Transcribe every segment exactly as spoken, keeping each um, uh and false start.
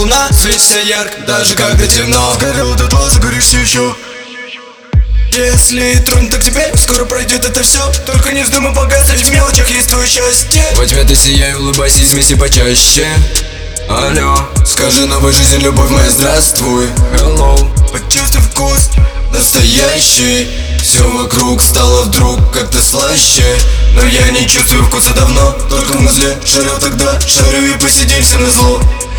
луна, светится ярко, даже когда темно. Сгорел до тла, загоришься еще. Если трудно, так теперь скоро пройдет это все. Только не вздумай погасить, в мелочах есть твое счастье. В ответ и сияй, улыбайся, измейся почаще. Алло, скажи новой жизни, любовь моя, здравствуй. Hello, почувствуй вкус настоящий. Все вокруг стало вдруг как-то слаще. Но я не чувствую вкуса давно, только в музле. Шарил тогда, шарю и посидим все назло.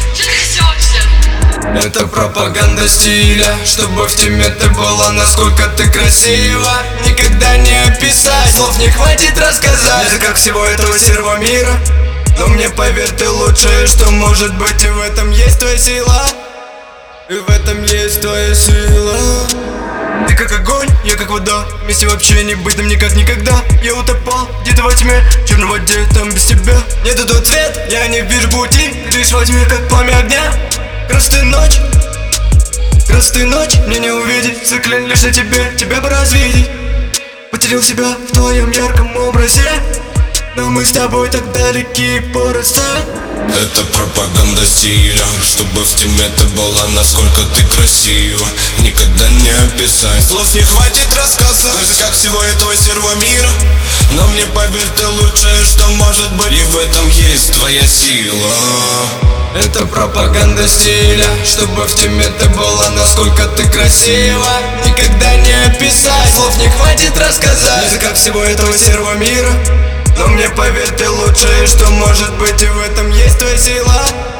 Это пропаганда стиля, чтобы в теме ты была, насколько ты красива. Никогда не описать, слов не хватит рассказать. Это как всего этого серого мира. Но мне поверь, ты лучшее, что может быть. И в этом есть твоя сила. И в этом есть твоя сила. Ты как огонь, я как вода. Вместе вообще не быть нам никак никогда. Я утопал где-то во тьме, в черной воде, там без тебя. Не дадут свет, я не вижу пути. Лишь во тьме, как пламя огня. Красная ночь, красная ночь, мне не увидеть. Циклен лишь на тебе, тебя бы развидеть. Потерял себя в твоем ярком образе. Но мы с тобой так далеки по росе. Это пропаганда стиля, чтобы в теме ты была, насколько ты красива. Никогда не описать, слов не хватит рассказать. Это как всего этого серого мира. Но мне поверь, ты лучшее, что может быть. И в этом есть твоя сила. Это пропаганда стиля, чтобы в теме ты была, насколько ты красива. Никогда не описать, слов не хватит рассказать. Это как всего этого серого мира. Но мне поверь, ты лучшее, что может быть. И в этом есть твоя сила.